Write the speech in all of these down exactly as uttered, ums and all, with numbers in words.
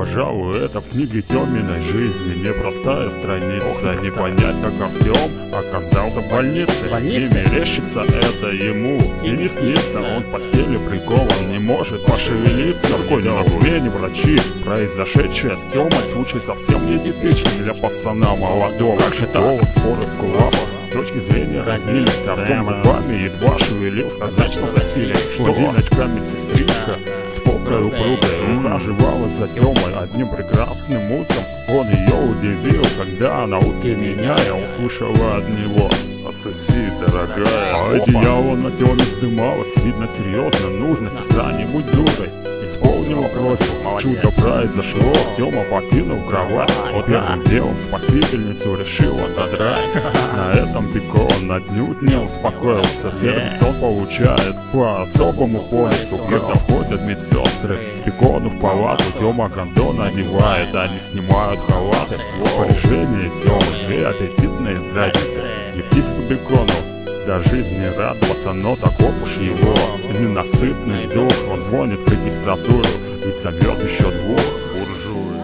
Пожалуй, это в книге Тёминой жизни непростая страница. Не понять, как Артём оказался в больнице. Не мерещится это ему и не снится. Он в постели прикован, не может пошевелиться. Хоть на уме врачи. Произошедшее с Тёмой случай совсем не типичный для пацана молодого. Как же так? Форест Кулапа. Точки зрения разделись, Артём губами едва шевелил, сказать, что просили. Блондиночка медсестричка с попкой упругой ухаживала за Тёмой одним прекрасным утром. Он ее удивил, когда она утки меняя услышала от него: «Отсоси, дорогая». Одеяло на Тёме вздымалось, видно серьезно, нужно, сестра, не будь дурой. Исполнила просьбу, чудо произошло, Тёма покинул кровать. Вот первым делом спасительницу решил отодрать. На этом Бекон отнюдь не успокоился. Серый сон получает по особому полису. Когда ходят медсестры Бекону в палату, Тёма гондон одевает, они снимают халаты. В распоряжении Тёмы две аппетитные задницы. Ептись к Бекону до жизни радоваться, но таков уж его ненасытный дух. Он звонит в регистратуру и зовет еще двух буржуев.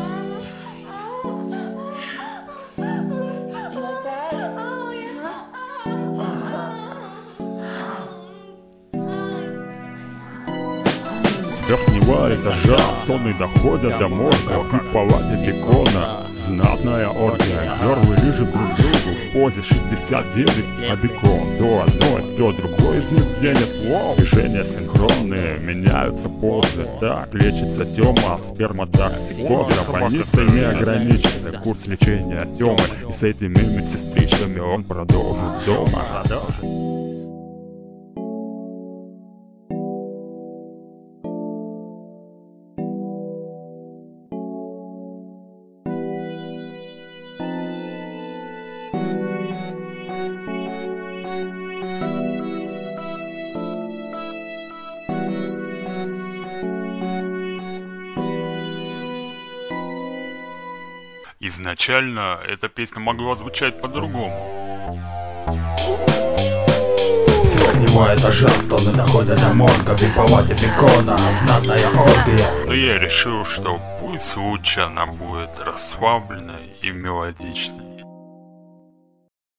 С верхнего этажа стоны доходят до мозга. В палате Бекона знатная оргия. Герлы лежат друг другу в позе шестьдесят девять, а Бекон то одной, то другой из них денет. Движения синхронные, меняются позы. Так лечится Тёма от сперматоксикоза. Больница не ограничится, курс лечения Тёмы. И с этими медсестричками он продолжит дома. Изначально эта песня могла звучать по-другому. С верхнего этажа стоны доходят до мозга. В палате Бекона знатная оргия. Но я решил, что пусть лучше она будет расслабленной и мелодичной.